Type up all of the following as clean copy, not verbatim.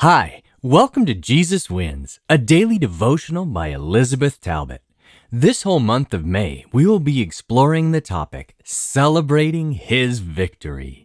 Hi, welcome to Jesus Wins, a daily devotional by Elizabeth Talbot. This whole month of May, we will be exploring the topic, Celebrating His Victory.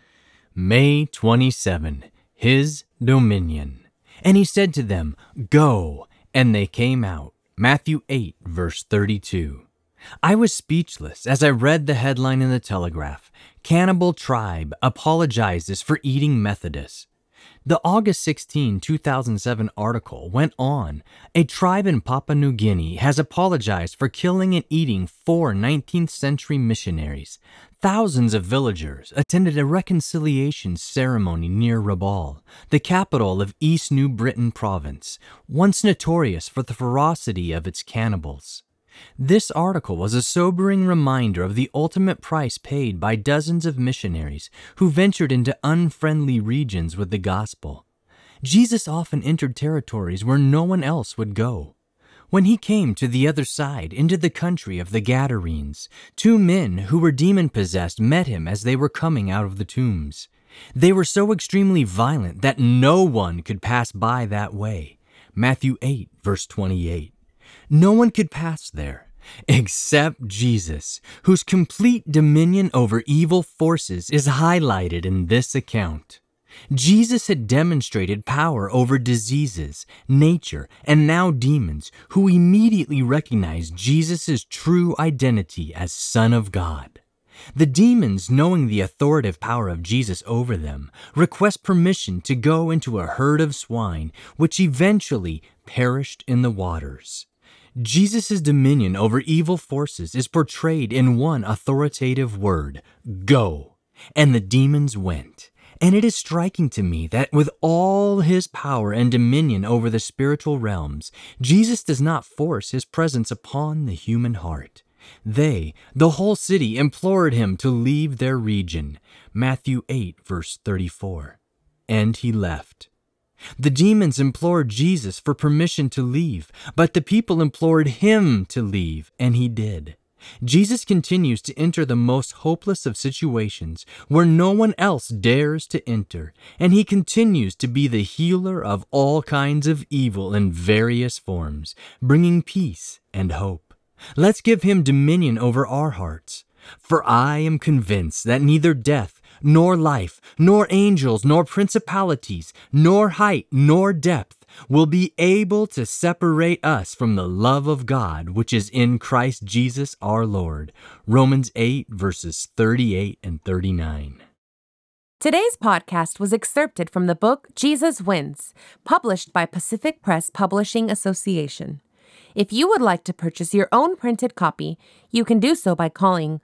May 27, His Dominion. And he said to them, Go, and they came out. Matthew 8, verse 32. I was speechless as I read the headline in the Telegraph, Cannibal Tribe Apologizes for Eating Methodist. The August 16, 2007 article went on, a tribe in Papua New Guinea has apologized for killing and eating 4 19th century missionaries. Thousands of villagers attended a reconciliation ceremony near Rabaul, the capital of East New Britain province, once notorious for the ferocity of its cannibals. This article was a sobering reminder of the ultimate price paid by dozens of missionaries who ventured into unfriendly regions with the gospel. Jesus often entered territories where no one else would go. When he came to the other side, into the country of the Gadarenes, 2 men who were demon-possessed met him as they were coming out of the tombs. They were so extremely violent that no one could pass by that way. Matthew 8, verse 28. No one could pass there, except Jesus, whose complete dominion over evil forces is highlighted in this account. Jesus had demonstrated power over diseases, nature, and now demons, who immediately recognized Jesus' true identity as Son of God. The demons, knowing the authoritative power of Jesus over them, request permission to go into a herd of swine, which eventually perished in the waters. Jesus' dominion over evil forces is portrayed in one authoritative word, go, and the demons went. And it is striking to me that with all his power and dominion over the spiritual realms, Jesus does not force his presence upon the human heart. They, the whole city, implored him to leave their region. Matthew 8, verse 34. And he left. The demons implored Jesus for permission to leave, but the people implored him to leave, and he did. Jesus continues to enter the most hopeless of situations where no one else dares to enter, and he continues to be the healer of all kinds of evil in various forms, bringing peace and hope. Let's give him dominion over our hearts. For I am convinced that neither death, nor life, nor angels, nor principalities, nor height, nor depth will be able to separate us from the love of God which is in Christ Jesus our Lord. Romans 8, verses 38 and 39. Today's podcast was excerpted from the book Jesus Wins, published by Pacific Press Publishing Association. If you would like to purchase your own printed copy, you can do so by calling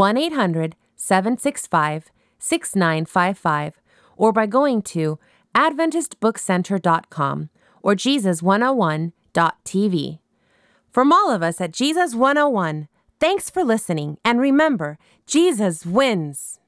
1-800-765-6955 or by going to AdventistBookCenter.com or Jesus101.tv. From all of us at Jesus 101, thanks for listening, and remember, Jesus wins!